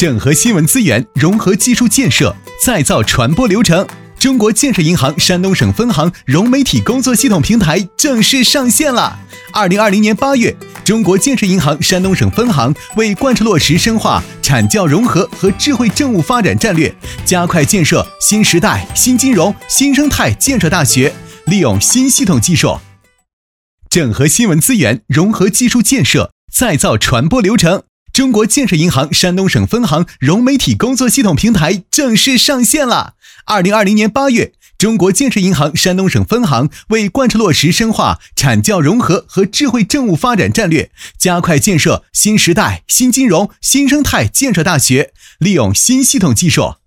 整合新闻资源，融合技术建设，再造传播流程。中国建设银行山东省分行融媒体工作系统平台正式上线了。2020年8月，中国建设银行山东省分行为贯彻落实深化产教融合和智慧政务发展战略，加快建设新时代新金融新生态建设大学，利用新系统技术，整合新闻资源，融合技术建设，再造传播流程。中国建设银行山东省分行融媒体工作系统平台正式上线了。2020年8月，中国建设银行山东省分行为贯彻落实深化产教融合和智慧政务发展战略，加快建设新时代新金融新生态建设大学，利用新系统技术，